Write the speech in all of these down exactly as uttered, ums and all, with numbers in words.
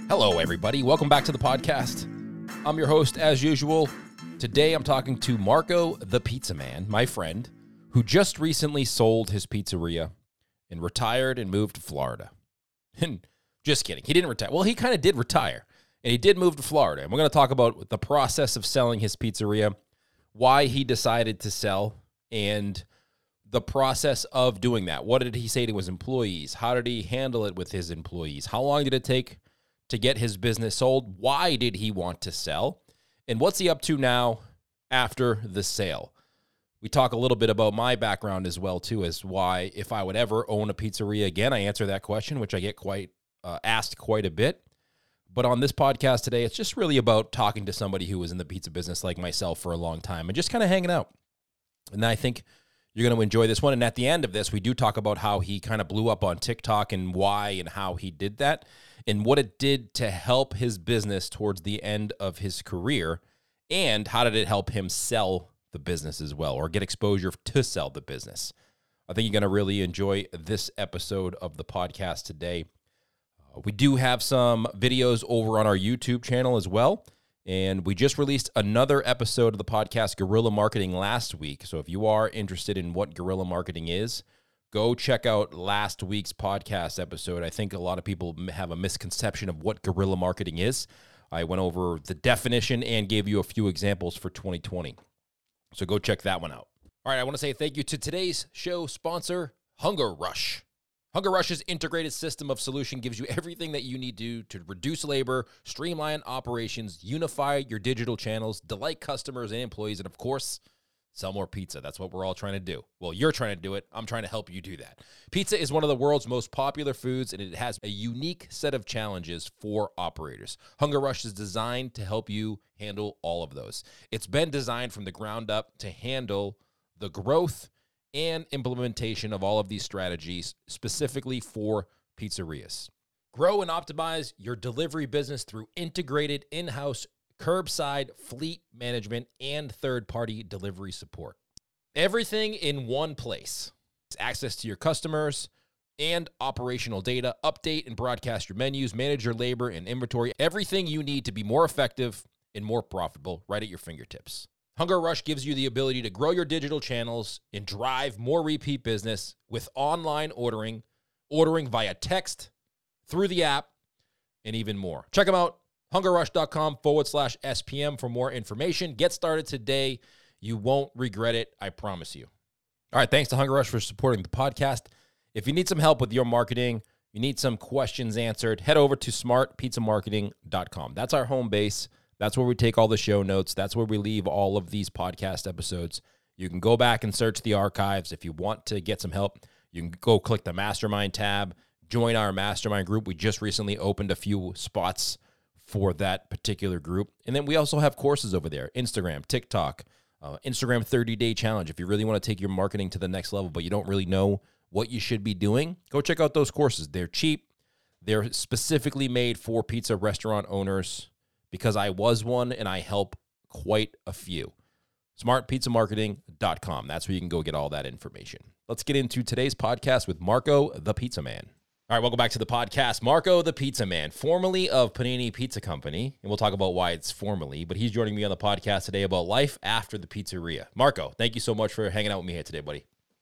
Hello, everybody. Welcome back to the podcast. I'm your host, as usual. Today, I'm talking to Marco the Pizza Man, my friend, who just recently sold his pizzeria and retired and moved to Florida. And just kidding. He didn't retire. Well, he kind of did retire, and he did move to Florida. And we're going to talk about the process of selling his pizzeria, why he decided to sell, and the process of doing that. What did he say to his employees? How did he handle it with his employees? How long did it take to get his business sold? Why did he want to sell? And what's he up to now after the sale? We talk a little bit about my background as well, too, as why if I would ever own a pizzeria again, I answer that question, which I get quite uh, asked quite a bit. But on this podcast today, it's just really about talking to somebody who was in the pizza business like myself for a long time and just kind of hanging out. And I think you're going to enjoy this one. And at the end of this, we do talk about how he kind of blew up on TikTok and why and how he did that and what it did to help his business towards the end of his career, and how did it help him sell the business as well, or get exposure to sell the business. I think you're going to really enjoy this episode of the podcast today. Uh, we do have some videos over on our YouTube channel as well, and we just released another episode of the podcast, Guerrilla Marketing, last week. So if you are interested in what guerrilla marketing is, go check out last week's podcast episode. I think a lot of people have a misconception of what guerrilla marketing is. I went over the definition and gave you a few examples for twenty twenty. So go check that one out. All right, I want to say thank you to today's show sponsor, Hunger Rush. Hunger Rush's integrated system of solution gives you everything that you need to to reduce labor, streamline operations, unify your digital channels, delight customers and employees, and of course, sell more pizza. That's what we're all trying to do. Well, you're trying to do it. I'm trying to help you do that. Pizza is one of the world's most popular foods, and it has a unique set of challenges for operators. Hunger Rush is designed to help you handle all of those. It's been designed from the ground up to handle the growth and implementation of all of these strategies specifically for pizzerias. Grow and optimize your delivery business through integrated in-house curbside fleet management and third-party delivery support. Everything in one place. It's access to your customers and operational data, update and broadcast your menus, manage your labor and inventory, everything you need to be more effective and more profitable right at your fingertips. Hunger Rush gives you the ability to grow your digital channels and drive more repeat business with online ordering, ordering via text, through the app, and even more. Check them out. HungerRush.com forward slash SPM for more information. Get started today. You won't regret it. I promise you. All right. Thanks to Hunger Rush for supporting the podcast. If you need some help with your marketing, you need some questions answered, head over to smart pizza marketing dot com. That's our home base. That's where we take all the show notes. That's where we leave all of these podcast episodes. You can go back and search the archives. If you want to get some help, you can go click the mastermind tab, join our mastermind group. We just recently opened a few spots for that particular group. And then we also have courses over there, Instagram, TikTok, uh, Instagram thirty-day challenge. If you really want to take your marketing to the next level, but you don't really know what you should be doing, go check out those courses. They're cheap. They're specifically made for pizza restaurant owners because I was one and I help quite a few. smart pizza marketing dot com. That's where you can go get all that information. Let's get into today's podcast with Marco the Pizza Man. All right, welcome back to the podcast. Marco the Pizza Man, formerly of Panini Pizza Company, and we'll talk about why it's formerly, but he's joining me on the podcast today about life after the pizzeria. Marco, thank you so much for hanging out with me here today, buddy.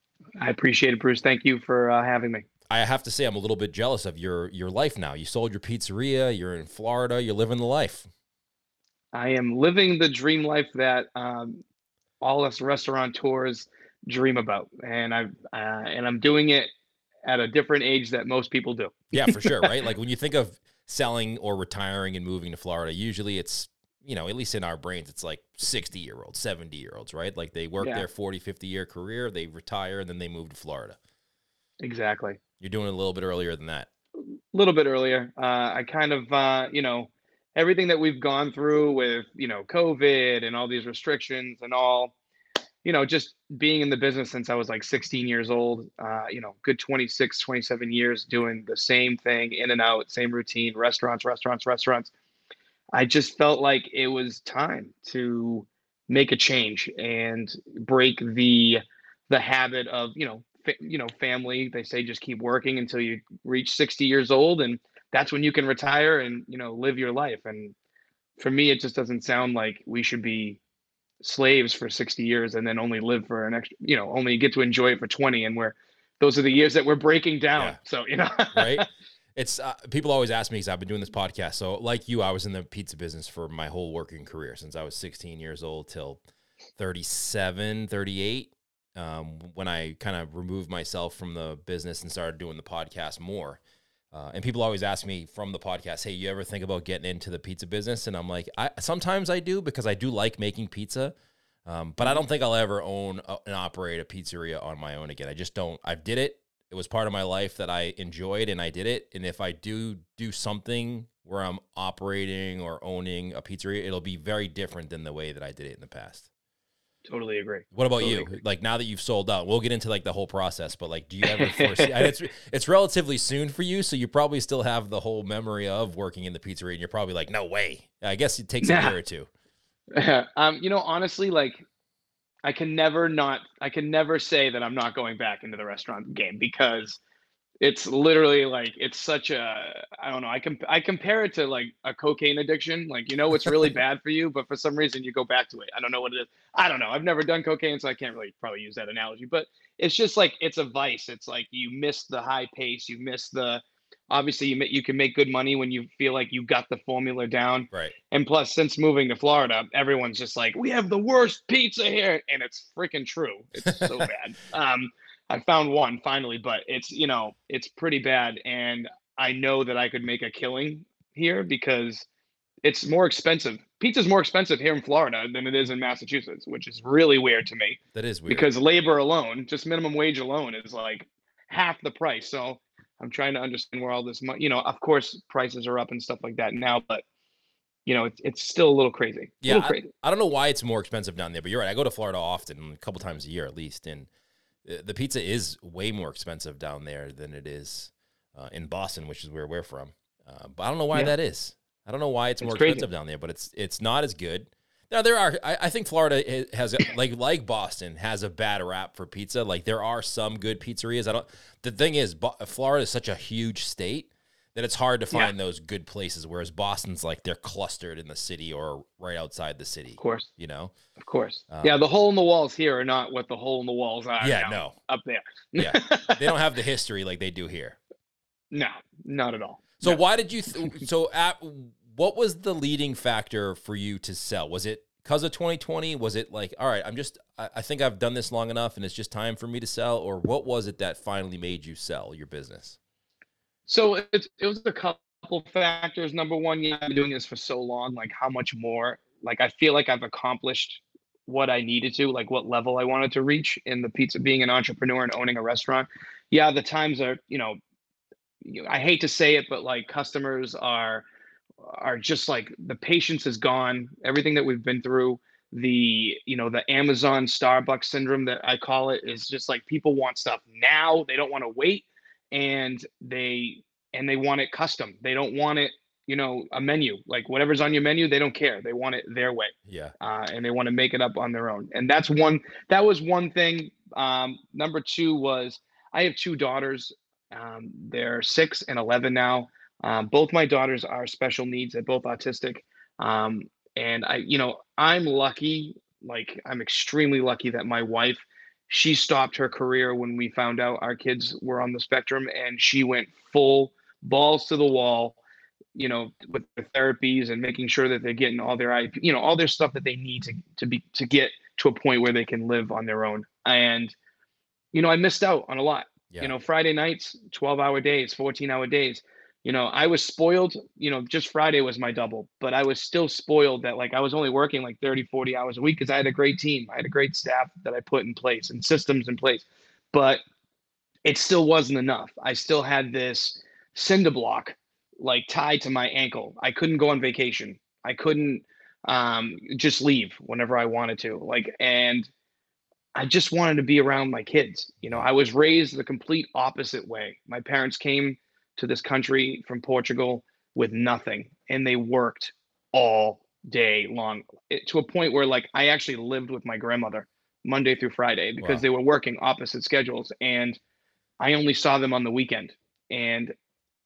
I appreciate it, Bruce. Thank you for uh, having me. I have to say I'm a little bit jealous of your your life now. You sold your pizzeria, you're in Florida, you're living the life. I am living the dream life that um, all us restaurateurs dream about, and I've uh, and I'm doing it at a different age that most people do. Yeah, for sure, right? Like when you think of selling or retiring and moving to Florida, usually it's, you know, at least in our brains, it's like sixty-year-olds, seventy-year-olds, right? Like they work Yeah. their forty, fifty-year career, they retire, and then they move to Florida. Exactly. You're doing it a little bit earlier than that. A little bit earlier. Uh, I kind of, uh, you know, everything that we've gone through with, you know, COVID and all these restrictions and all, you know, just being in the business since I was like sixteen years old, uh, you know, good twenty-six, twenty-seven years doing the same thing, in and out, same routine, restaurants, restaurants, restaurants. I just felt like it was time to make a change and break the the habit of, you know, fa- you know, family. They say just keep working until you reach sixty years old, and that's when you can retire and, you know, live your life. And for me, it just doesn't sound like we should be slaves for sixty years and then only live for an extra, you know, only get to enjoy it for twenty. And we're, those are the years that we're breaking down. Yeah. So, you know, right. It's uh, people always ask me, because I've been doing this podcast. So like you, I was in the pizza business for my whole working career since I was sixteen years old till thirty-seven, thirty-eight. Um, when I kind of removed myself from the business and started doing the podcast more. Uh, and people always ask me from the podcast, hey, you ever think about getting into the pizza business? And I'm like, I, sometimes I do, because I do like making pizza. Um, but I don't think I'll ever own a, and operate a pizzeria on my own again. I just don't. I did it. It was part of my life that I enjoyed, and I did it. And if I do do something where I'm operating or owning a pizzeria, it'll be very different than the way that I did it in the past. Totally agree. What about totally you? Agree. Like, now that you've sold out, we'll get into like the whole process, but like, do you ever foresee, and it's, it's relatively soon for you. So you probably still have the whole memory of working in the pizzeria, and you're probably like, no way. I guess it takes a year or two. um, you know, honestly, like I can never not, I can never say that I'm not going back into the restaurant game, because it's literally like, it's such a, I don't know. I can, I compare it to like a cocaine addiction. Like, you know, it's really bad for you, but for some reason you go back to it. I don't know what it is. I don't know. I've never done cocaine, so I can't really probably use that analogy, but it's just like, it's a vice. It's like, you miss the high pace. You miss the, obviously you, you can make good money when you feel like you got the formula down. Right. And plus, since moving to Florida, everyone's just like, we have the worst pizza here. And it's freaking true. It's so bad. Um, I found one finally, but it's, you know, it's pretty bad. And I know that I could make a killing here because it's more expensive. Pizza's more expensive here in Florida than it is in Massachusetts, which is really weird to me. That is weird. Because labor alone, just minimum wage alone, is like half the price. So I'm trying to understand where all this money, you know, of course, prices are up and stuff like that now, but you know, it's, it's still a little crazy. A yeah. little crazy. I, I don't know why it's more expensive down there, but you're right. I go to Florida often, a couple times a year at least. And the pizza is way more expensive down there than it is uh, in Boston, which is where we're from. Uh, but I don't know why yeah. that is. I don't know why it's, it's more crazy. expensive down there, but it's it's not as good. Now there are. I, I think Florida has like like Boston has a bad rap for pizza. Like there are some good pizzerias. I don't. The thing is, Florida is such a huge state that it's hard to find yeah. those good places. Whereas Boston's like they're clustered in the city or right outside the city. Of course, you know. Of course. Um, yeah, the hole in the walls here are not what the hole in the walls are. Yeah, no. Up there. yeah, they don't have the history like they do here. No, not at all. So no. why did you? Th- so at what was the leading factor for you to sell? Was it because of twenty twenty? Was it like, all right, I'm just, I, I think I've done this long enough and it's just time for me to sell? Or what was it that finally made you sell your business? So it, it was a couple factors. Number one, yeah, I've been doing this for so long. Like how much more, like I feel like I've accomplished what I needed to, like what level I wanted to reach in the pizza, being an entrepreneur and owning a restaurant. Yeah, the times are, you know, I hate to say it, but like customers are, are just like the patience is gone. Everything that we've been through, the, you know, the Amazon Starbucks syndrome that I call it, is just like people want stuff now. They don't want to wait. And they, and they want it custom. They don't want it, you know, a menu, like whatever's on your menu, they don't care. They want it their way. Yeah. Uh, and they want to make it up on their own. And that's one, that was one thing. Um, number two was I have two daughters. Um, they're six and eleven now. Um, both my daughters are special needs. They're both autistic. Um, and I, you know, I'm lucky, like I'm extremely lucky that my wife, she stopped her career when we found out our kids were on the spectrum, and she went full balls to the wall, you know, with their therapies and making sure that they're getting all their, you know, all their stuff that they need to, to be, to get to a point where they can live on their own. And, you know, I missed out on a lot. Yeah. You know, Friday nights, twelve hour days, fourteen hour days. You know, I was spoiled, you know, just Friday was my double, but I was still spoiled that like I was only working like thirty, forty hours a week because I had a great team. I had a great staff that I put in place and systems in place, but it still wasn't enough. I still had this cinder block like tied to my ankle. I couldn't go on vacation. I couldn't um, just leave whenever I wanted to. Like, and I just wanted to be around my kids. You know, I was raised the complete opposite way. My parents came to this country from Portugal with nothing, and they worked all day long, it, to a point where like I actually lived with my grandmother Monday through Friday because wow. they were working opposite schedules, and I only saw them on the weekend. And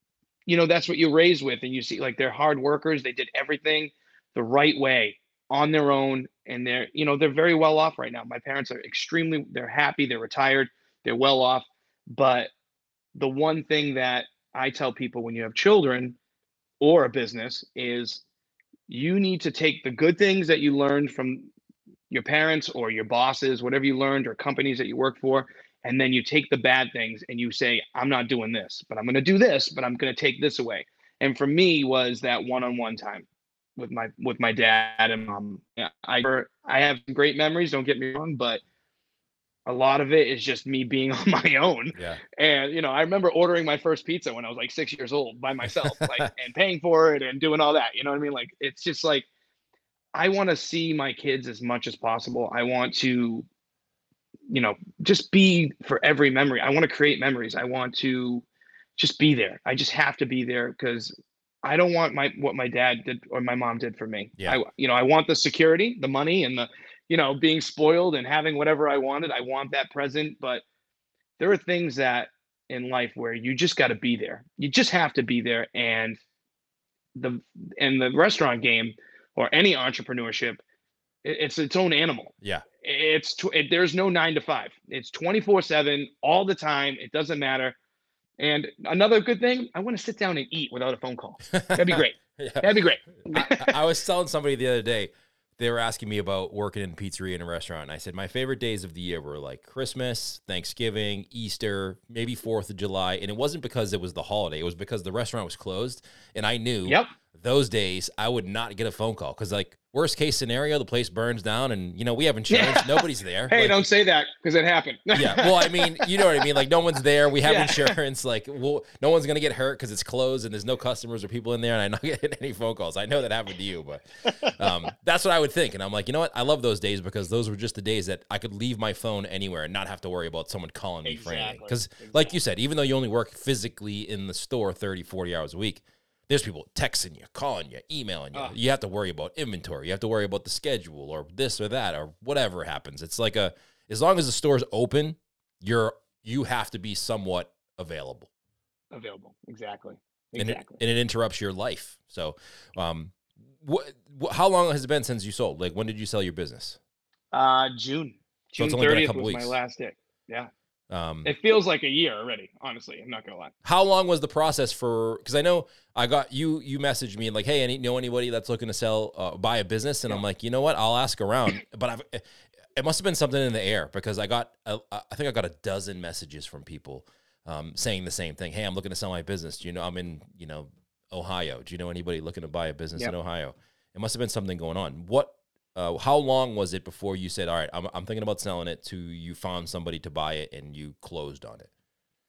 you know, that's what you're raised with. And you see, like, they're hard workers. They did everything the right way on their own. And they're, you know, they're very well off right now. My parents are extremely, they're happy, they're retired, they're well off. But the one thing that I tell people when you have children or a business is you need to take the good things that you learned from your parents or your bosses, whatever you learned, or companies that you work for, and then you take the bad things and you say, I'm not doing this, but I'm going to do this, but I'm going to take this away. And for me was that one-on-one time with my with my dad and mom. Yeah, I I have great memories, don't get me wrong, but a lot of it is just me being on my own. Yeah. And, you know, I remember ordering my first pizza when I was like six years old by myself, like, and paying for it and doing all that. You know what I mean? Like, it's just like, I want to see my kids as much as possible. I want to, you know, just be for every memory. I want to create memories. I want to just be there. I just have to be there because I don't want my what my dad did or my mom did for me. Yeah. I, you know, I want the security, the money, and the, you know, being spoiled and having whatever I wanted. I want that present, but there are things that in life where you just got to be there. You just have to be there. And the in the restaurant game or any entrepreneurship, it, it's its own animal. Yeah. It's tw- it, there's no nine to five. It's twenty-four seven all the time. It doesn't matter. And another good thing, I want to sit down and eat without a phone call. That'd be great. Yeah. That'd be great. I, I was telling somebody the other day, they were asking me about working in a pizzeria and a restaurant. And I said, my favorite days of the year were like Christmas, Thanksgiving, Easter, maybe fourth of July. And it wasn't because it was the holiday. It was because the restaurant was closed. And I knew Yep. those days I would not get a phone call. Cause like worst case scenario, the place burns down and, you know, we have insurance. Yeah. Nobody's there. Hey, like, don't say that because it happened. yeah. Well, I mean, you know what I mean? Like no one's there. We have Yeah. insurance. Like, well, no one's going to get hurt because it's closed and there's no customers or people in there. And I'm not getting any phone calls. I know that happened to you, but um, that's what I would think. And I'm like, you know what? I love those days because those were just the days that I could leave my phone anywhere and not have to worry about someone calling me for anything. Because Exactly. like you said, even though you only work physically in the store thirty, forty hours a week, there's people texting you, calling you, emailing you. Uh. You have to worry about inventory. You have to worry about the schedule or this or that or whatever happens. It's like a, as long as the store's open, you're, you have to be somewhat available. Available. Exactly. And it, Exactly. and it interrupts your life. So, um, what, what, how long has it been since you sold? Like, when did you sell your business? Uh, June. So June it's only been a thirtieth couple was weeks. my last day. Yeah. Um, It feels like a year already, honestly. I'm not going to lie. how long was the process for, because I know I got you, you messaged me and like, hey, any know anybody that's looking to sell, uh, buy a business? And I'm like, you know what? I'll ask around. But I've, it must have been something in the air because I got, a, I think I got a dozen messages from people um, saying the same thing. Hey, I'm looking to sell my business. Do you know, I'm in, you know, Ohio. Do you know anybody looking to buy a business Yep. in Ohio? It must have been something going on. What, uh, how long was it before you said, all right, I'm, I'm thinking about selling it, to you found somebody to buy it and you closed on it?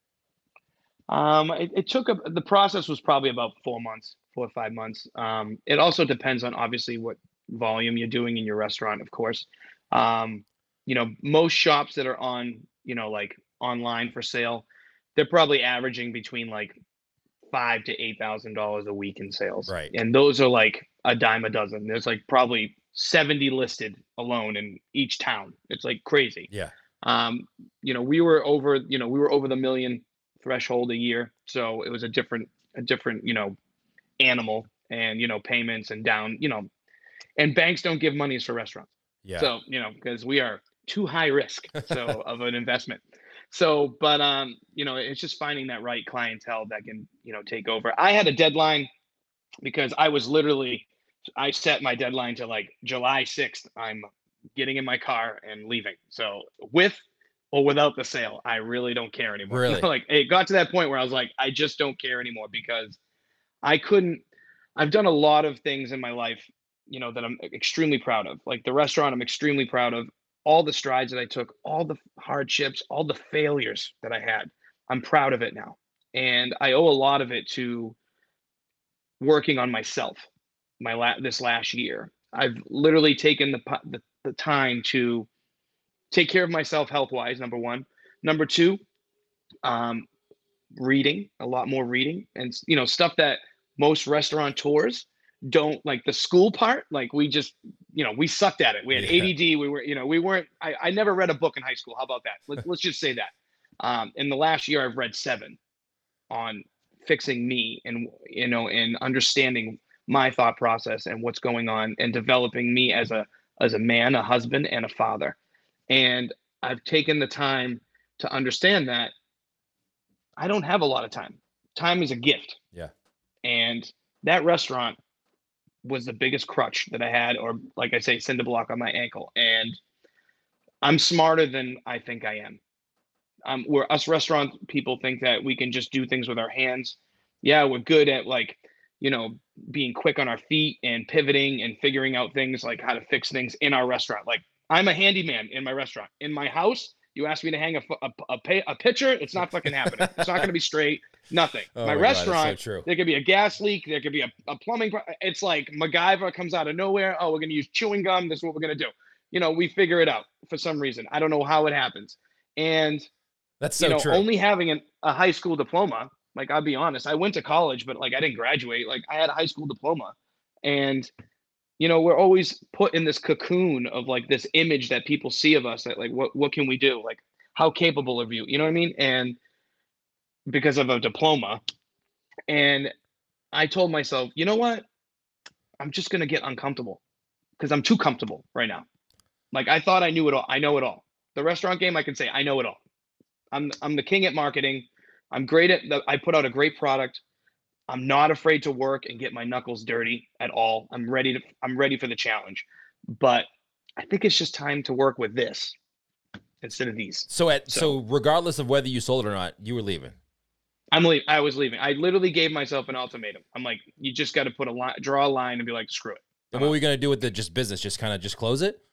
Um, it, it took a, the process was probably about four months, four or five months. Um, it also depends on obviously what volume you're doing in your restaurant, of course. Um, you know, most shops that are on, you know, like online for sale, they're probably averaging between like five to eight thousand dollars a week in sales. Right. And those are like a dime a dozen. There's like probably seventy listed alone in each town. It's like crazy. Yeah. Um, you know, we were over, you know, we were over the million threshold a year. So it was a different, a different, you know, animal and, you know, payments and down, you know, and banks don't give monies for restaurants. Yeah. So, you know, because we are too high risk so of an investment. So, but um, you know, it's just finding that right clientele that can, you know, take over. I had a deadline because I was literally, I set my deadline to like July sixth. I'm getting in my car and leaving. So with or without the sale, I really don't care anymore. Really? Like it got to that point where I was like, I just don't care anymore because I couldn't, I've done a lot of things in my life, you know, that I'm extremely proud of. Like the restaurant, I'm extremely proud of. All the strides that I took, all the hardships, all the failures that I had, I'm proud of it now. And I owe a lot of it to working on myself my la- this last year. I've literally taken the, pu- the the time to take care of myself health wise, number one. Number two, um, reading, a lot more reading, and you know, stuff that most restaurateurs don't like. The school part, like we just, you know, we sucked at it. We had Yeah. A D D. We were, you know, we weren't. I, I never read a book in high school. How about that? Let's let's just say that. Um, in the last year, I've read seven on fixing me and, you know, and understanding my thought process and what's going on and developing me as a as a man, a husband, and a father. And I've taken the time to understand that I don't have a lot of time. Time is a gift. Yeah. And that restaurant was the biggest crutch that I had, or like I say, cinder block on my ankle. And I'm smarter than I think I am. Um, where us restaurant people think that we can just do things with our hands. Yeah, we're good at like, you know, being quick on our feet and pivoting and figuring out things like how to fix things in our restaurant. Like I'm a handyman in my restaurant. In my house, you ask me to hang a a a, pay, a picture, it's not fucking happening. It's not going to be straight. Nothing. Oh my, my God, restaurant, that's so true. there could be a gas leak. There could be a, a plumbing. Pro- it's like MacGyver comes out of nowhere. Oh, we're going to use chewing gum. This is what we're going to do. You know, we figure it out for some reason. I don't know how it happens. And That's so you know, true. only having an, a high school diploma, like I'll be honest, I went to college, but like I didn't graduate. Like I had a high school diploma, and you know, we're always put in this cocoon of like this image that people see of us that like, what what can we do? Like, how capable are you? You know what I mean? And because of a diploma, and I told myself, you know what? I'm just gonna get uncomfortable because I'm too comfortable right now. Like I thought I knew it all. I know it all. The restaurant game, I can say I know it all. I'm I'm the king at marketing. I'm great at the, I put out a great product. I'm not afraid to work and get my knuckles dirty at all. I'm ready to I'm ready for the challenge. But I think it's just time to work with this instead of these. So at so, So- regardless of whether you sold it or not, you were leaving. I'm leaving. I was leaving. I literally gave myself an ultimatum. I'm like, you just got to put a line, draw a line, and be like, screw it. And I'm what out. were you gonna do with the just business? Just kind of just close it?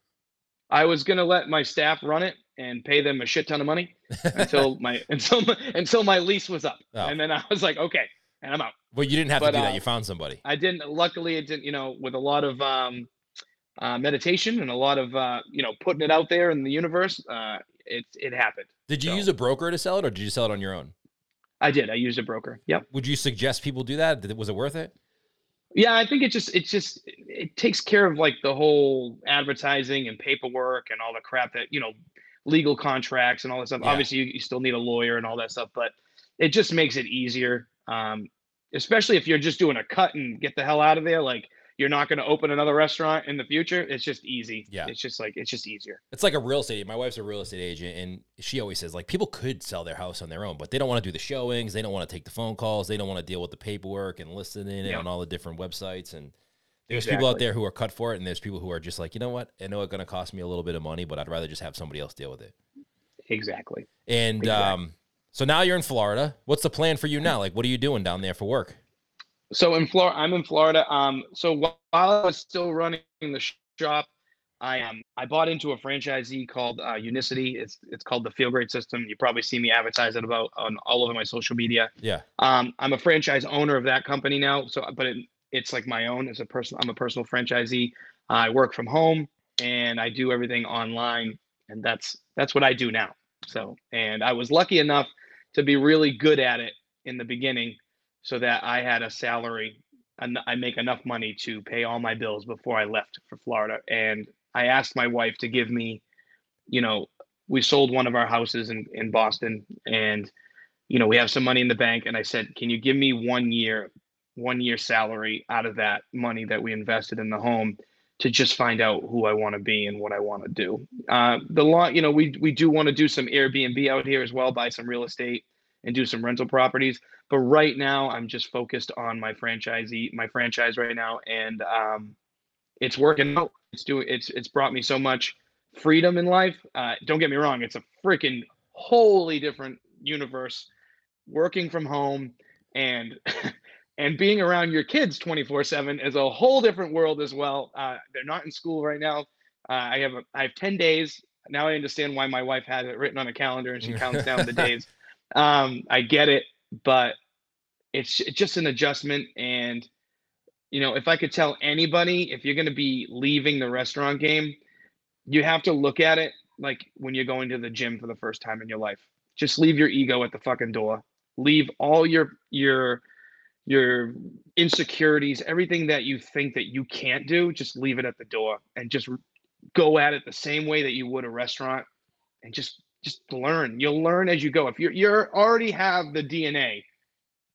I was gonna let my staff run it and pay them a shit ton of money until my until my, until my lease was up, Oh. and then I was like, okay, and I'm out. Well, you didn't have to But, do that. uh, You found somebody. I didn't. Luckily, it didn't. You know, with a lot of um, uh, meditation and a lot of uh, you know putting it out there in the universe, uh, it it happened. Did you So- use a broker to sell it, or did you sell it on your own? I did. I used a broker. Yep. Would you suggest people do that? Did it, was it worth it? Yeah, I think it just it just it takes care of like the whole advertising and paperwork and all the crap that you know, legal contracts and all that stuff. Yeah. Obviously, you, you still need a lawyer and all that stuff, but it just makes it easier. Um, especially if you're just doing a cut and get the hell out of there. Like you're not going to open another restaurant in the future. It's just easy. Yeah. It's just like it's just easier. It's like a real estate. My wife's a real estate agent, and she always says like people could sell their house on their own, but they don't want to do the showings. They don't want to take the phone calls. They don't want to deal with the paperwork and listing it Yeah. on all the different websites. And there's people out Exactly. there who are cut for it, and there's people who are just like, you know what? I know it's going to cost me a little bit of money, but I'd rather just have somebody else deal with it. Exactly. And Exactly. um, so now you're in Florida. What's the plan for you now? Like, what are you doing down there for work? So in Florida, I'm in Florida. Um, so while I was still running the sh- shop, I um I bought into a franchisee called uh, Unicity. It's it's called the Feel Great System. You probably see me advertise it about on all over my social media. Yeah. Um, I'm a franchise owner of that company now. So, but it, it's like my own as a person. I'm a personal franchisee. I work from home and I do everything online, and that's that's what I do now. So, and I was lucky enough to be really good at it in the beginning, so that I had a salary and I make enough money to pay all my bills before I left for Florida. And I asked my wife to give me, you know, we sold one of our houses in, in Boston, and, you know, we have some money in the bank. And I said, can you give me one year, one year salary out of that money that we invested in the home to just find out who I want to be and what I want to do. Uh, the law, you know, we, we do want to do some Airbnb out here as well, buy some real estate and do some rental properties. But right now I'm just focused on my franchisee, my franchise right now. And um, it's working out. It's doing, it's, it's brought me so much freedom in life. Uh, don't get me wrong. It's a freaking wholly different universe working from home and, and being around your kids twenty-four seven is a whole different world as well. Uh, they're not in school right now. Uh, I have, a, I have ten days. Now I understand why my wife had it written on a calendar and she counts down the days. Um, I get it, but it's, it's just an adjustment. And, you know, if I could tell anybody, if you're going to be leaving the restaurant game, you have to look at it like when you're going to the gym for the first time in your life. Just leave your ego at the fucking door. Leave all your, your, your insecurities, everything that you think that you can't do, just leave it at the door and just go at it the same way that you would a restaurant, and just just learn. You'll learn as you go. If you're you're already have the D N A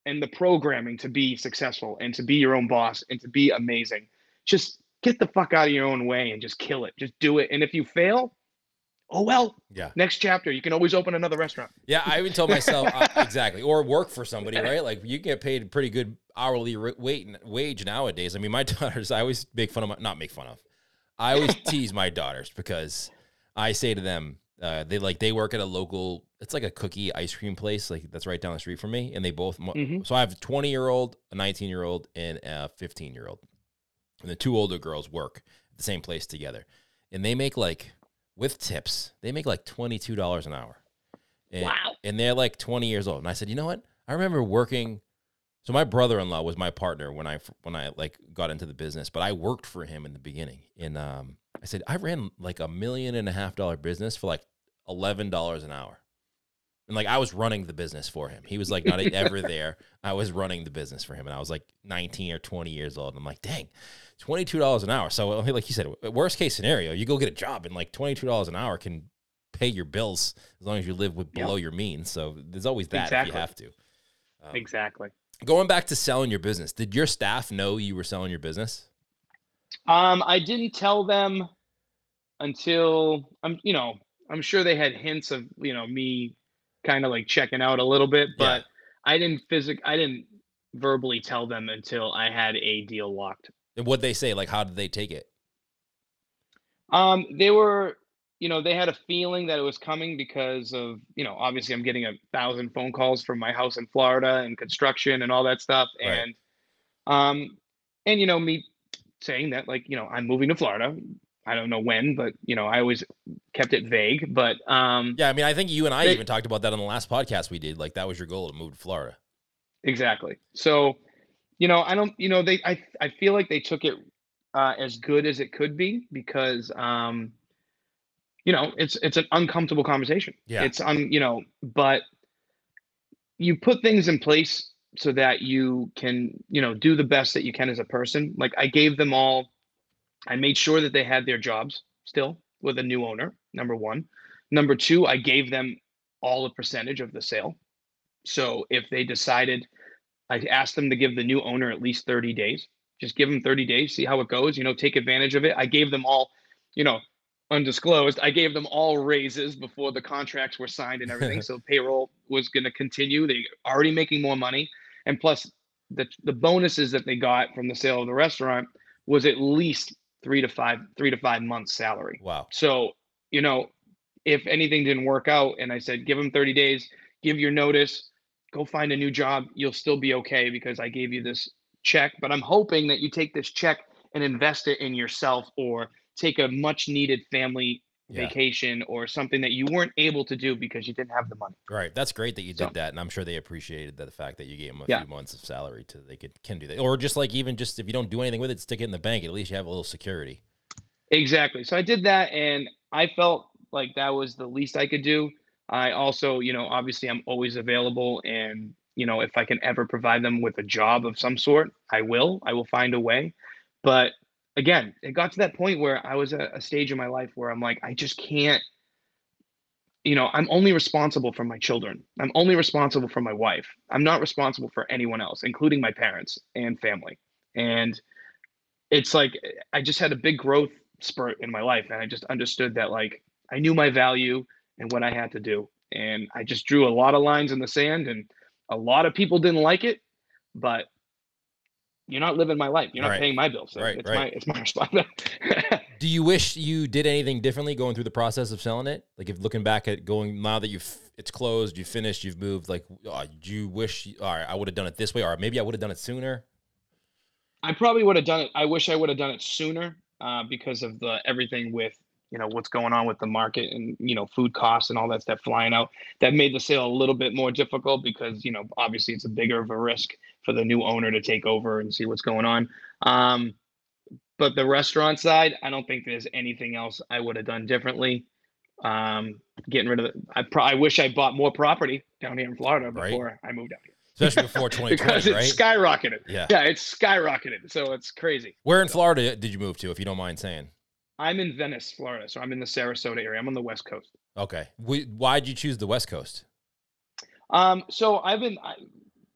and the programming to be successful and to be your own boss and to be amazing. Just get the fuck out of your own way and just kill it. Just do it. And if you fail, oh well. Yeah. Next chapter, you can always open another restaurant. Yeah, I even told myself uh, exactly, or work for somebody, right? Like you get paid pretty good hourly rate wage nowadays. I mean, my daughters, I always make fun of, my, not make fun of, I always tease my daughters because I say to them, uh, they like they work at a local, it's like a cookie ice cream place, like that's right down the street from me, and they both. Mm-hmm. So I have a twenty year old, a nineteen year old, and a fifteen year old, and the two older girls work at the same place together, and they make like. With tips, they make like twenty-two dollars an hour. And, wow. And they're like twenty years old. And I said, you know what? I remember working. So my brother-in-law was my partner when I, when I like got into the business, but I worked for him in the beginning. And um, I said, I ran like a million and a half dollar business for like eleven dollars an hour. And like, I was running the business for him. He was like not ever there. I was running the business for him. And I was like nineteen or twenty years old. And I'm like, dang, twenty-two dollars an hour. So like you said, worst case scenario, you go get a job and like twenty-two dollars an hour can pay your bills as long as you live with below yep. your means. So there's always that exactly. if you have to. Um, exactly. Going back to selling your business, did your staff know you were selling your business? Um, I didn't tell them until I'm, you know, I'm sure they had hints of, you know, me kind of like checking out a little bit, but yeah. I didn't physic I didn't verbally tell them until I had a deal locked. And what'd they say? Like, how did they take it? Um, they were, you know, they had a feeling that it was coming because of, you know, obviously I'm getting a thousand phone calls from my house in Florida and construction and all that stuff. Right. And, um, and, you know, me saying that, like, you know, I'm moving to Florida. I don't know when, but, you know, I always kept it vague, but, um, yeah, I mean, I think you and I they, even talked about that on the last podcast we did. Like that was your goal to move to Florida. Exactly. So, you know, I don't, you know, they, I, I feel like they took it, uh, as good as it could be because, um, you know, it's, it's an uncomfortable conversation. Yeah. It's un, you know, but you put things in place so that you can, you know, do the best that you can as a person. Like I gave them all, I made sure that they had their jobs still with a new owner, number one. Number two, I gave them all a percentage of the sale. So if they decided, I asked them to give the new owner at least thirty days. Just give them thirty days, see how it goes, you know, take advantage of it. I gave them all, you know, undisclosed, I gave them all raises before the contracts were signed and everything. So payroll was going to continue. They already making more money. And plus the, the bonuses that they got from the sale of the restaurant was at least three to five, three to five months salary. Wow. So, you know, if anything didn't work out and I said, give them thirty days, give your notice, go find a new job, you'll still be okay because I gave you this check. But I'm hoping that you take this check and invest it in yourself or take a much needed family yeah. vacation or something that you weren't able to do because you didn't have the money. Right. That's great that you did so, that. And I'm sure they appreciated the fact that you gave them a yeah. few months of salary to they could can do that. Or just like even just if you don't do anything with it, stick it in the bank. At least you have a little security. Exactly. So I did that and I felt like that was the least I could do. I also, you know, obviously I'm always available and, you know, if I can ever provide them with a job of some sort, I will, I will find a way. But again, it got to that point where I was at a stage in my life where I'm like, I just can't, you know, I'm only responsible for my children. I'm only responsible for my wife. I'm not responsible for anyone else, including my parents and family. And it's like, I just had a big growth spurt in my life. And I just understood that, like, I knew my value and what I had to do. And I just drew a lot of lines in the sand and a lot of people didn't like it, but you're not living my life. You're not right. paying my bills. So right, it's right. my, it's my responsibility. Do you wish you did anything differently going through the process of selling it? Like if looking back at going now that you've, it's closed, you finished, you've moved, like, oh, do you wish, all right, I would have done it this way, or maybe I would have done it sooner? I probably would have done it. I wish I would have done it sooner uh, because of the, everything with, you know, what's going on with the market and, you know, food costs and all that stuff flying out. That made the sale a little bit more difficult because, you know, obviously it's a bigger of a risk for the new owner to take over and see what's going on. Um, but the restaurant side, I don't think there's anything else I would have done differently. Um, getting rid of it. I, pro- I wish I bought more property down here in Florida before right. I moved out here. Especially before twenty twenty, because right? It's skyrocketed. Yeah. Yeah, it's skyrocketed. So it's crazy. Where in Florida did you move to, if you don't mind saying? I'm in Venice, Florida. So I'm in the Sarasota area. I'm on the West Coast. Okay. We, why did you choose the West Coast? Um, so I've been, I,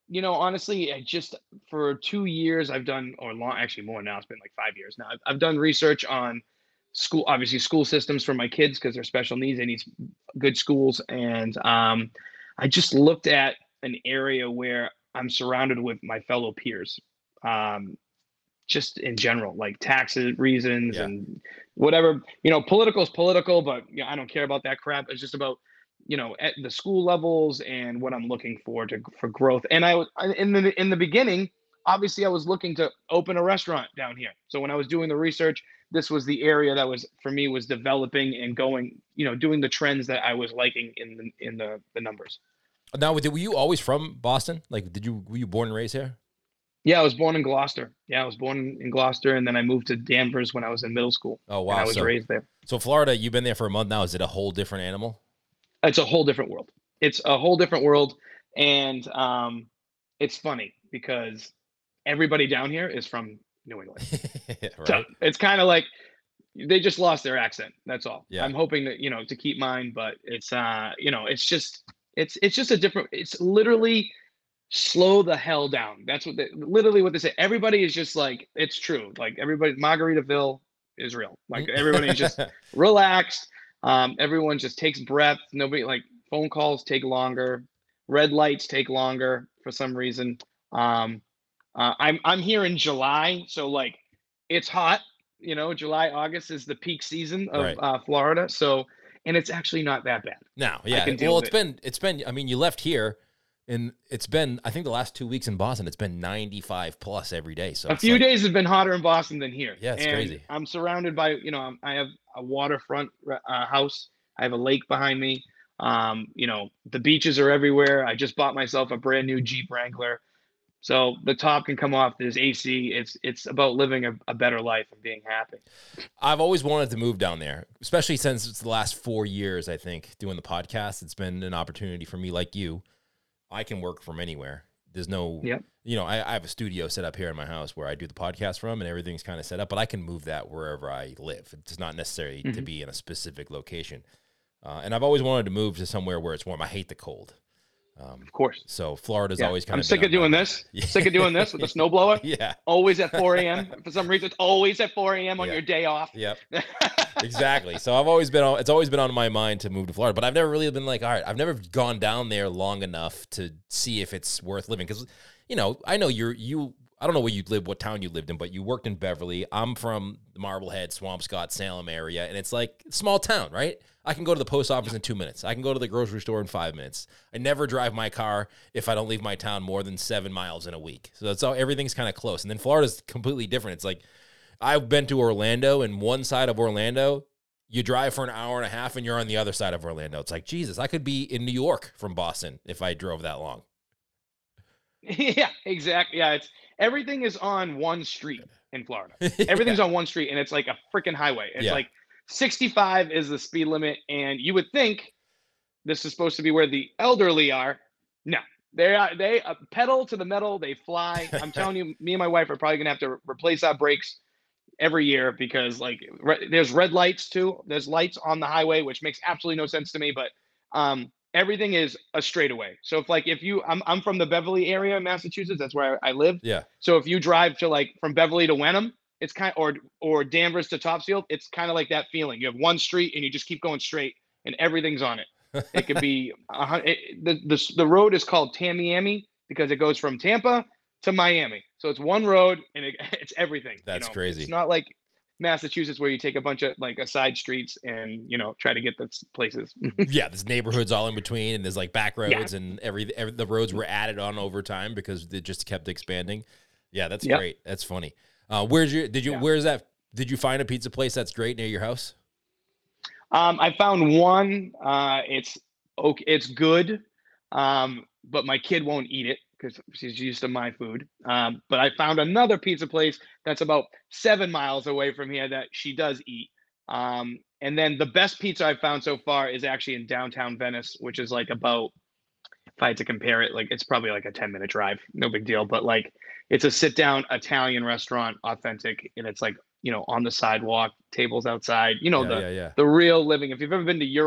you know, honestly, I just for two years I've done, or long, actually more now. It's been like five years now. I've, I've done research on school, obviously school systems for my kids because they're special needs. They need good schools, and um, I just looked at an area where I'm surrounded with my fellow peers. Um, just in general, like taxes reasons Yeah. and whatever, you know, political is political, but you know, I don't care about that crap. It's just about, you know, at the school levels and what I'm looking for to for growth. And I was I- in the in the beginning, obviously I was looking to open a restaurant down here. So when I was doing the research, this was the area that was for me was developing and going, you know, doing the trends that I was liking in the in the the numbers. Now, were you always from Boston? Like, did you were you born and raised here? Yeah, I was born in Gloucester. Yeah, I was born in Gloucester, and then I moved to Danvers when I was in middle school. Oh wow! And I was so, raised there. So Florida, you've been there for a month now. Is it a whole different animal? It's a whole different world. It's a whole different world, and um, it's funny because everybody down here is from New England. Right. So it's kind of like they just lost their accent. That's all. Yeah. I'm hoping that you know to keep mine, but it's uh, you know, it's just it's it's just a different. It's literally slow the hell down. That's what they literally what they say. Everybody is just like it's true. Like everybody, Margaritaville is real. Like everybody's just relaxed. Um, everyone just takes breath. Nobody like phone calls take longer. Red lights take longer for some reason. Um, uh, I'm I'm here in July, so like it's hot. You know, July August is the peak season of Right. uh, Florida. So and it's actually not that bad. No, yeah. can deal Well, with it's it. been it's been. I mean, you left here. And it's been, I think the last two weeks in Boston, it's been ninety-five plus every day. So A it's few like, days have been hotter in Boston than here. Yeah, it's and crazy. I'm surrounded by, you know, I'm, I have a waterfront uh, house. I have a lake behind me. Um, you know, the beaches are everywhere. I just bought myself a brand new Jeep Wrangler. So the top can come off. There's A C. It's it's about living a, a better life and being happy. I've always wanted to move down there, especially since it's the last four years, I think, doing the podcast. It's been an opportunity for me like you. I can work from anywhere. There's no, Yep. you know, I, I have a studio set up here in my house where I do the podcast from and everything's kind of set up, but I can move that wherever I live. It's not necessary Mhm. to be in a specific location. Uh, and I've always wanted to move to somewhere where it's warm. I hate the cold. Um, Of course. so Florida's Yeah. always kind I'm of. sick of doing this. Yeah. Sick of doing this with the snowblower. Yeah. Always at four a.m. For some reason, it's always at four a.m. on Yeah. your day off. Yep. Exactly. So I've always been on, it's always been on my mind to move to Florida, but I've never really been like, all right, I've never gone down there long enough to see if it's worth living. Cause you know, I know you're, you, I don't know where you live, what town you lived in, but you worked in Beverly. I'm from the Marblehead, Swampscott, Salem area. And it's like small town, right? I can go to the post office in two minutes. I can go to the grocery store in five minutes. I never drive my car if I don't leave my town more than seven miles in a week. So that's all, everything's kind of close. And then Florida's completely different. It's like, I've been to Orlando, and one side of Orlando, you drive for an hour and a half and you're on the other side of Orlando. It's like, Jesus, I could be in New York from Boston if I drove that long. Yeah, exactly. Yeah, it's everything is on one street in Florida. Everything's Yeah. on one street, and it's like a freaking highway. It's Yeah. like sixty-five is the speed limit, and you would think this is supposed to be where the elderly are. No, they are they uh, pedal to the metal. They fly. I'm telling you, me and my wife are probably gonna have to replace our brakes every year because like re- there's red lights too. There's lights on the highway, which makes absolutely no sense to me. But um, everything is a straightaway. So if like if you, I'm I'm from the Beverly area, in Massachusetts. That's where I, I live. Yeah. So if you drive to like from Beverly to Wenham, it's kind or or Danvers to Topsfield, it's kind of like that feeling. You have one street and you just keep going straight, and everything's on it. It could be a hun- it, the the the road is called Tamiami because it goes from Tampa to Miami. So it's one road and it, it's everything. you That's know? crazy. It's not like Massachusetts where you take a bunch of like a side streets and you know try to get the places. Yeah, there's neighborhoods all in between, and there's like back roads, and every, every the roads were added on over time because they just kept expanding. Yeah, that's Yep. great. That's funny. Uh, where's your? Did you? Yeah. Where's that? Did you find a pizza place that's great near your house? Um, I found one. Uh, it's okay. It's good, um, but my kid won't eat it because she's used to my food. Um, but I found another pizza place that's about seven miles away from here that she does eat. Um, and then the best pizza I've found so far is actually in downtown Venice, which is like about, if I had to compare it, like it's probably like a ten minute drive, no big deal. But like it's a sit down Italian restaurant, authentic, and it's like, you know, on the sidewalk, tables outside, you know, yeah, the yeah, yeah. the real living. If you've ever been to Europe,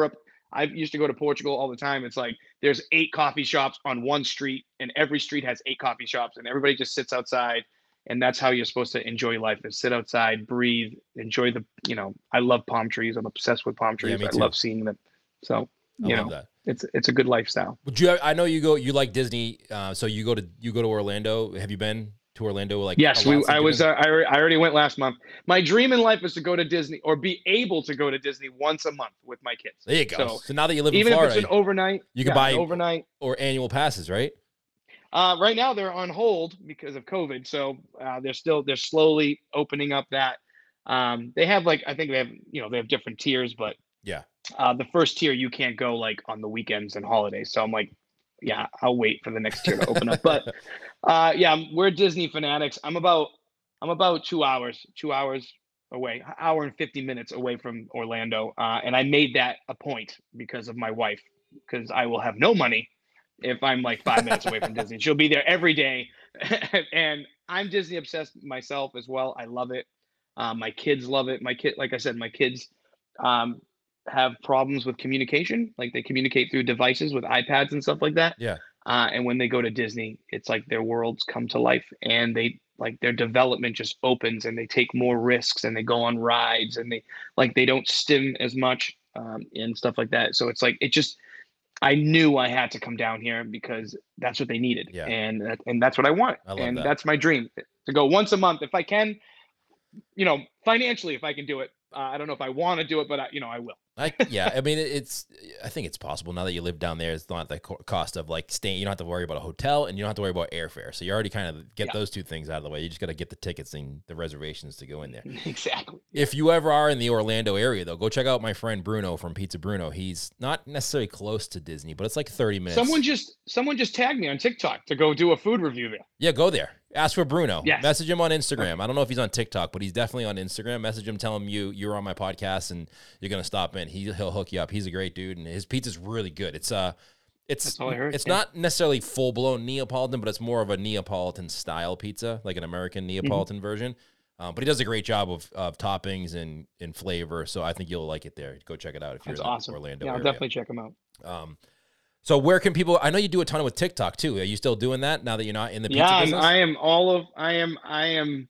I used to go to Portugal all the time. It's like there's eight coffee shops on one street, and every street has eight coffee shops, and everybody just sits outside. And that's how you're supposed to enjoy life: is sit outside, breathe, enjoy the. You know, I love palm trees. I'm obsessed with palm trees. Yeah, me I too. love seeing them. So you I know, love that. it's it's a good lifestyle. Would you? I know you go. You like Disney, uh, so you go to you go to Orlando. Have you been to Orlando? Like Yes, a lot we. since I you've was. been? Uh, I alre- I already went last month. My dream in life is to go to Disney or be able to go to Disney once a month with my kids. There you go. So, So now that you live in even Florida, if it's an overnight, you can yeah, buy an overnight. or annual passes, right? Uh, right now they're on hold because of COVID, so uh, they're still they're slowly opening up that. Um, they have like I think they have you know they have different tiers, but Yeah. uh, the first tier you can't go like on the weekends and holidays. So I'm like, yeah, I'll wait for the next tier to open up. But uh, yeah, we're Disney fanatics. I'm about I'm about two hours two hours away, an hour and fifty minutes away from Orlando, uh, and I made that a point because of my wife, because I will have no money if I'm like five minutes away from Disney. She'll be there every day. And I'm Disney obsessed myself as well. I love it. Um, my kids love it. My kid, like I said, my kids um, have problems with communication. Like they communicate through devices with iPads and stuff like that. Yeah. Uh, and when they go to Disney, it's like their worlds come to life, and they like their development just opens, and they take more risks, and they go on rides, and they like they don't stim as much um, and stuff like that. So it's like it just I knew I had to come down here because that's what they needed, Yeah. and that, and that's what I want, I love and that. that's my dream to go once a month if I can. You know, financially, if I can do it. Uh, I don't know if I want to do it, but I, you know, I will. I, yeah, I mean, it's. I think it's possible now that you live down there. It's not the co- cost of like staying. You don't have to worry about a hotel, and you don't have to worry about airfare. So you already kind of get Yeah. those two things out of the way. You just got to get the tickets and the reservations to go in there. Exactly. If you ever are in the Orlando area, though, go check out my friend Bruno from Pizza Bruno. He's not necessarily close to Disney, but it's like thirty minutes. Someone just someone just tagged me on TikTok to go do a food review there. Yeah, go there. Ask for Bruno. Yes. Message him on Instagram. I don't know if he's on TikTok, but he's definitely on Instagram. Message him, tell him you you're on my podcast and you're gonna stop in. He he'll hook you up. He's a great dude, and his pizza's really good. It's uh, it's That's all I heard, it's yeah. not necessarily full blown Neapolitan, but it's more of a Neapolitan style pizza, like an American Neapolitan Mm-hmm. version. Um, but he does a great job of of toppings and and flavor. So I think you'll like it there. Go check it out if you're That's in the awesome. Orlando Yeah, I'll area. definitely check them out. Um, so where can people? I know you do a ton with TikTok too. Are you still doing that now that you're not in the pizza Yeah, I'm, business? I am all of I am I am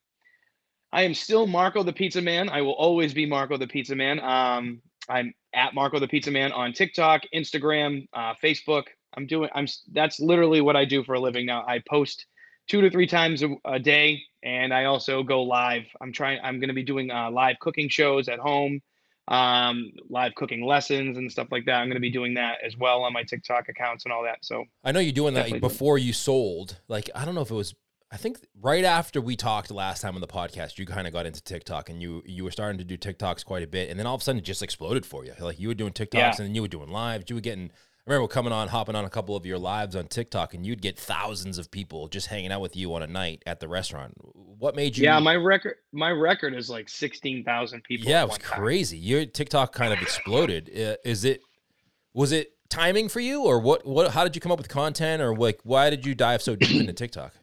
I am still Marco the Pizza Man. I will always be Marco the Pizza Man. Um, I'm at Marco the Pizza Man on TikTok, Instagram, uh, Facebook. I'm doing. I'm. That's literally what I do for a living now. I post two to three times a, a day, and I also go live. I'm trying. I'm going to be doing uh, live cooking shows at home, um, live cooking lessons and stuff like that. I'm going to be doing that as well on my TikTok accounts and all that. So I know you're doing that Definitely doing it. before you sold. Like, I don't know if it was, I think right after we talked last time on the podcast, you kind of got into TikTok and you you were starting to do TikToks quite a bit. And then all of a sudden it just exploded for you. Like you were doing TikToks Yeah. and then you were doing lives. You were getting, I remember coming on, hopping on a couple of your lives on TikTok and you'd get thousands of people just hanging out with you on a night at the restaurant. What made you? yeah, my record my record is like sixteen thousand people. Yeah, at it was one time. crazy. Your TikTok kind of exploded. Uh, is it, was it timing for you or what, what, how did you come up with content or like, why did you dive so deep into TikTok?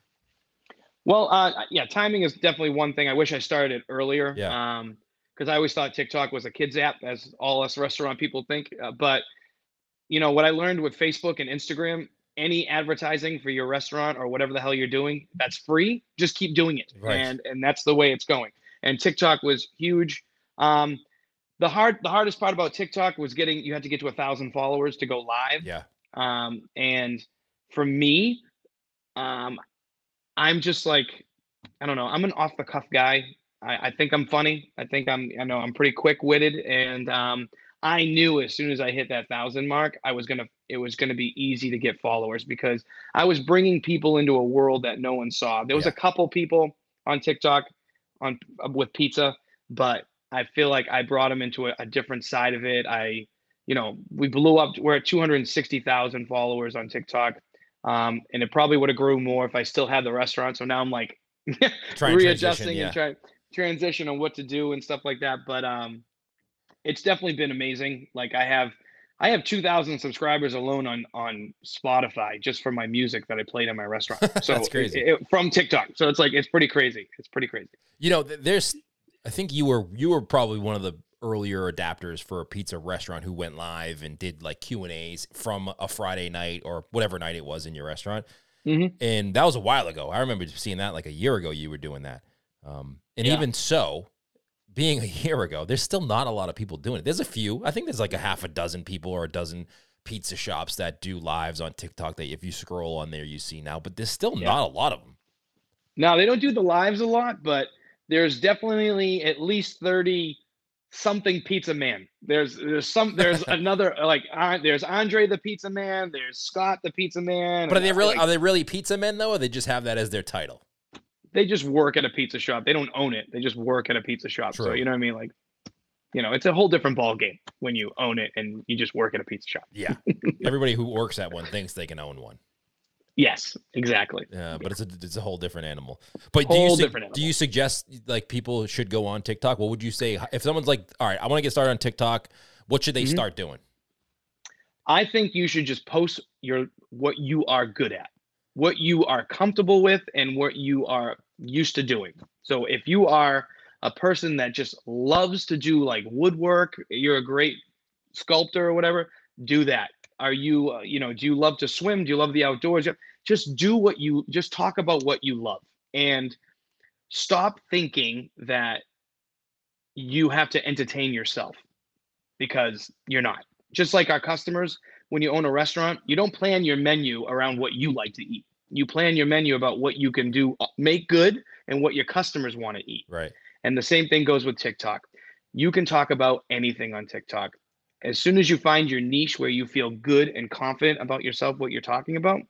Well, uh, yeah, timing is definitely one thing. I wish I started it earlier. Yeah. Um, because I always thought TikTok was a kids app, as all us restaurant people think. Uh, but you know what I learned with Facebook and Instagram, any advertising for your restaurant or whatever the hell you're doing that's free, just keep doing it. Right. And and that's the way it's going. And TikTok was huge. Um, the hard the hardest part about TikTok was getting you had to get to a thousand followers to go live. Yeah. Um, and for me, um, I'm just like, I don't know, I'm an off the cuff guy. I, I think I'm funny. I think I'm, I know I'm pretty quick witted. And um, I knew as soon as I hit that thousand mark, I was going to, it was going to be easy to get followers because I was bringing people into a world that no one saw. There was Yeah. a couple people on TikTok on with pizza, but I feel like I brought them into a, a different side of it. I, you know, we blew up. We're at two hundred sixty thousand followers on TikTok. Um, and it probably would have grew more if I still had the restaurant. So now I'm like Try and readjusting transition, yeah. and trying transition on what to do and stuff like that. But um, it's definitely been amazing. Like I have, I have two thousand subscribers alone on on Spotify just for my music that I played in my restaurant. So That's crazy. it- it- from TikTok. So it's like it's pretty crazy. It's pretty crazy. You know, th- there's, I think you were you were probably one of the earlier adapters for a pizza restaurant who went live and did like Q and A's from a Friday night or whatever night it was in your restaurant. Mm-hmm. And that was a while ago. I remember seeing that like a year ago you were doing that. Um, and Yeah. even so, being a year ago, there's still not a lot of people doing it. There's a few. I think there's like a half a dozen people or a dozen pizza shops that do lives on TikTok that if you scroll on there, you see now. But there's still Yeah. not a lot of them. Now, they don't do the lives a lot, but there's definitely at least thirty something pizza man. There's there's some there's another like uh, there's Andre the Pizza Man, there's Scott the Pizza Man. But are they really like, are they really pizza men though, or they just have that as their title? they just work at a pizza shop. They don't own it. They just work at a pizza shop. So True. you know what I mean? Like, you know, it's a whole different ball game when you own it and you just work at a pizza shop. Yeah. Everybody who works at one thinks they can own one. Yes, exactly. Yeah, but it's a it's a whole different animal. But do Whole you su- different animal. do you suggest like people should go on TikTok? What would you say if someone's like, all right, I want to get started on TikTok? What should they Mhm. start doing? I think you should just post your what you are good at, what you are comfortable with, and what you are used to doing. So if you are a person that just loves to do like woodwork, you're a great sculptor or whatever, do that. Are you, uh, you know, do you love to swim? Do you love the outdoors? Just do what you, just talk about what you love and stop thinking that you have to entertain yourself because you're not. Just like our customers, when you own a restaurant, you don't plan your menu around what you like to eat. You plan your menu about what you can do, make good, and what your customers want to eat. Right. And the same thing goes with TikTok. You can talk about anything on TikTok. As soon as you find your niche where you feel good and confident about yourself, what you're talking about,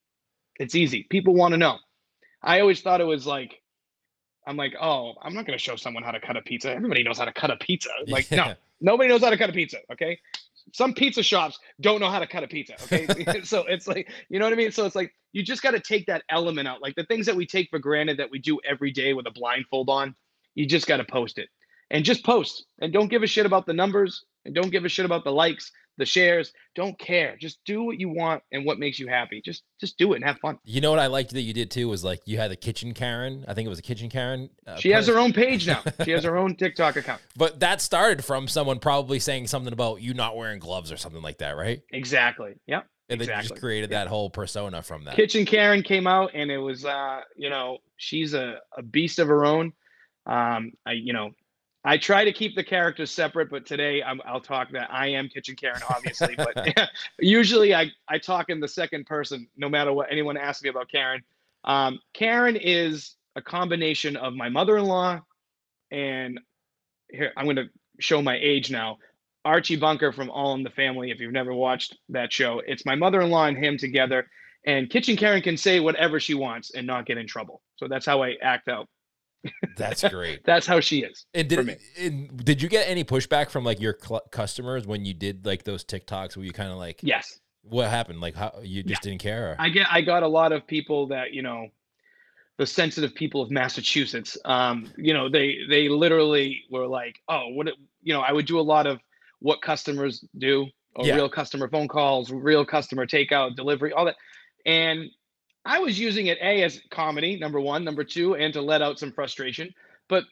it's easy. People want to know. I always thought it was like, I'm like, oh, I'm not going to show someone how to cut a pizza. Everybody knows how to cut a pizza. Like, Yeah. no, nobody knows how to cut a pizza. Okay. Some pizza shops don't know how to cut a pizza. Okay. So it's like, you know what I mean? So it's like, you just got to take that element out. Like the things that we take for granted that we do every day with a blindfold on, you just got to post it and just post and don't give a shit about the numbers and don't give a shit about the likes, the shares. Don't care. Just do what you want and what makes you happy. Just, just do it and have fun. You know what I liked that you did too was like you had the Kitchen Karen. I think it was a Kitchen Karen. Uh, She has post. her own page now. She has her own TikTok account. But that started from someone probably saying something about you not wearing gloves or something like that, right? Exactly. Yep. And then you Exactly. just created Yeah. that whole persona from that. Kitchen Karen came out and it was, uh, you know, she's a, a beast of her own. Um, I, you know, I try to keep the characters separate, but today I'm, I'll talk that I am Kitchen Karen, obviously. But usually I, I talk in the second person, no matter what anyone asks me about Karen. Um, Karen is a combination of my mother-in-law and here I'm going to show my age now. Archie Bunker from All in the Family. If you've never watched that show, it's my mother-in-law and him together. And Kitchen Karen can say whatever she wants and not get in trouble. So that's how I act out. That's great. That's how she is. And for did me. and did you get any pushback from like your cl- customers when you did like those TikToks where you kind of like, Yes. what happened? Like how you just didn't care? Or? I get I got a lot of people that, you know, the sensitive people of Massachusetts, um, you know, they they literally were like, oh, what it, you know, I would do a lot of what customers do, or Yeah. real customer phone calls, real customer takeout, delivery, all that. And I was using it A as comedy, number one, number two, and to let out some frustration. But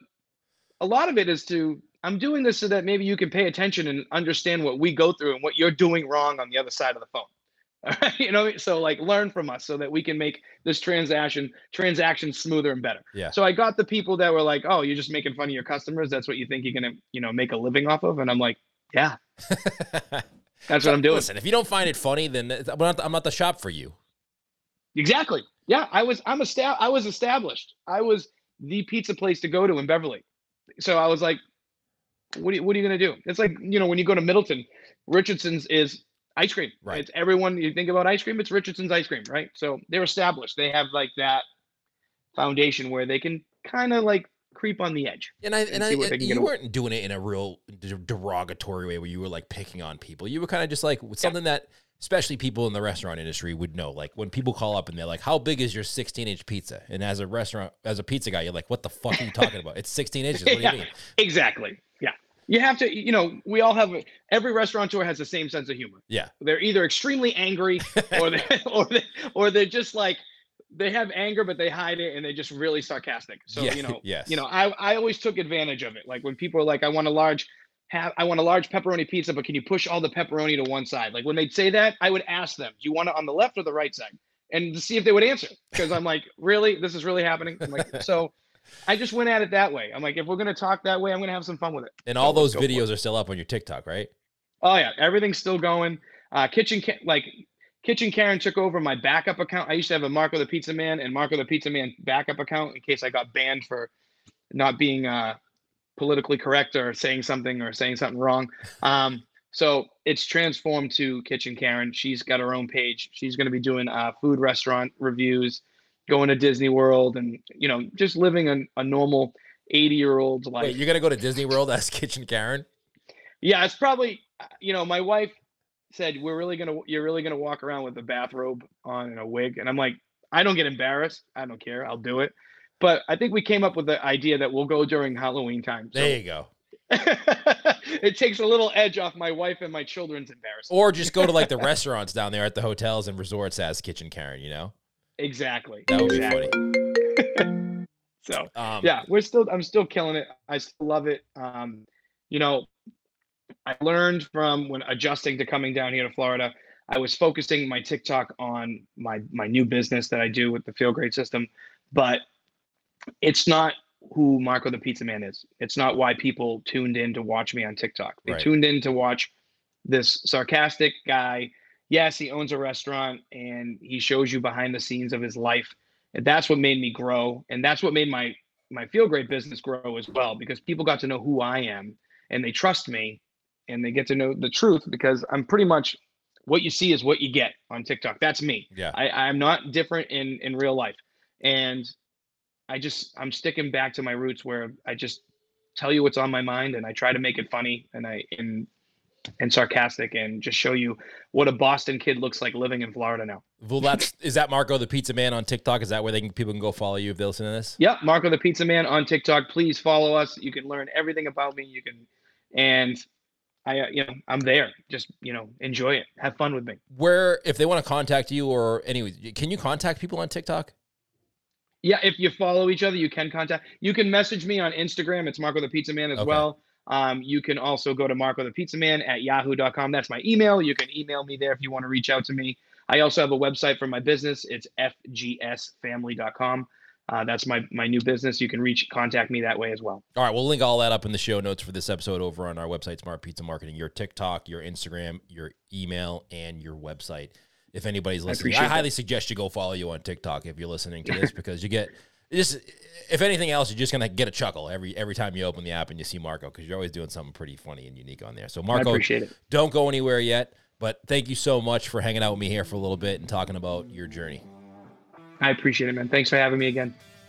a lot of it is to, I'm doing this so that maybe you can pay attention and understand what we go through and what you're doing wrong on the other side of the phone. All right, you know, so like learn from us so that we can make this transaction transaction smoother and better. Yeah. So I got the people that were like, "Oh, you're just making fun of your customers. That's what you think you're gonna, you know, make a living off of." And I'm like, "Yeah, that's what I'm doing." Listen, if you don't find it funny, then it's- I'm not, I'm not the shop for you. Exactly. Yeah, I was. I'm a sta- I was established. I was the pizza place to go to in Beverly. So I was like, "What are you, what are you gonna do?" It's like, you know, when you go to Middleton, Richardson's is ice cream. Right. It's everyone. You think about ice cream, it's Richardson's ice cream, right? So they're established. They have like that foundation where they can kind of like creep on the edge. And I and, And I see what they can you get away- weren't doing it in a real de- derogatory way where you were like picking on people. You were kind of just like something that especially people in the restaurant industry would know. Like when people call up and they're like, "How big is your sixteen inch pizza?" And as a restaurant, as a pizza guy, you're like, "What the fuck are you talking about? It's sixteen inches. What do Yeah. you mean?" Exactly. Yeah. You have to, you know, we all have, every restaurateur has the same sense of humor. Yeah. They're either extremely angry or they or they or they're just like, they have anger but they hide it and they're just really sarcastic. So Yeah, you know, yes. you know, I I always took advantage of it. Like when people are like, I want a large have, I want a large pepperoni pizza, but can you push all the pepperoni to one side? Like when they'd say that, I would ask them, do you want it on the left or the right side? And to see if they would answer. Because I'm like, really? This is really happening? I'm like, so I just went at it that way. I'm like, if we're going to talk that way, I'm going to have some fun with it. And so all those videos are still up on your TikTok, right? Oh yeah. Everything's still going. Uh, Kitchen, like Kitchen Karen took over my backup account. I used to have a Marco the Pizza Man and Marco the Pizza Man backup account in case I got banned for not being uh, politically correct or saying something or saying something wrong. Um, so it's transformed to Kitchen Karen. She's got her own page. She's going to be doing uh, food restaurant reviews, going to Disney World, and, you know, just living a, a normal eighty year old's life. Wait, you're going to go to Disney World as Kitchen Karen? Yeah, it's probably, you know, my wife said, we're really going to, you're really going to walk around with a bathrobe on and a wig. And I'm like, I don't get embarrassed. I don't care. I'll do it. But I think we came up with the idea that we'll go during Halloween time. So there you go. It takes a little edge off my wife and my children's embarrassment. Or just go to like the restaurants down there at the hotels and resorts as Kitchen Karen, you know? Exactly. That would exactly. be funny. So um, yeah, we're still, I'm still killing it. I still love it. Um, you know, I learned from when adjusting to coming down here to Florida, I was focusing my TikTok on my, my new business that I do with the Feel Great system, but it's not who Marco the Pizza Man is. It's not why people tuned in to watch me on TikTok. They right. tuned in to watch this sarcastic guy. Yes, he owns a restaurant and he shows you behind the scenes of his life. And that's what made me grow. And that's what made my, my Feel Great business grow as well, because people got to know who I am and they trust me and they get to know the truth, because I'm pretty much what you see is what you get on TikTok. That's me. Yeah. I, I'm not different in, in real life. And I just, I'm sticking back to my roots where I just tell you what's on my mind and I try to make it funny and I, and, and sarcastic and just show you what a Boston kid looks like living in Florida now. Well, that's, is that Marco the Pizza Man on TikTok? Is that where they can, people can go follow you if they listen to this? Yep. Marco the Pizza Man on TikTok. Please follow us. You can learn everything about me. You can, and I, uh, you know, I'm there. Just, you know, enjoy it. Have fun with me. Where, if they want to contact you or anyway, can you contact people on TikTok? Yeah, if you follow each other, you can contact. You can message me on Instagram. It's Marco the Pizza Man as okay. well. Um, you can also go to Marco the Pizza Man at yahoo dot com. That's my email. You can email me there if you want to reach out to me. I also have a website for my business. It's f g s family dot com. Uh, that's my my new business. You can reach contact me that way as well. All right, we'll link all that up in the show notes for this episode over on our website, Smart Pizza Marketing. Your TikTok, your Instagram, your email, and your website. If anybody's listening, I, I highly that. suggest you go follow you on TikTok if you're listening to this, because you get just, if anything else, you're just gonna get a chuckle every every time you open the app and you see Marco, because you're always doing something pretty funny and unique on there. So Marco, I appreciate it. Don't go anywhere yet, but thank you so much for hanging out with me here for a little bit and talking about your journey. I appreciate it, man. Thanks for having me again.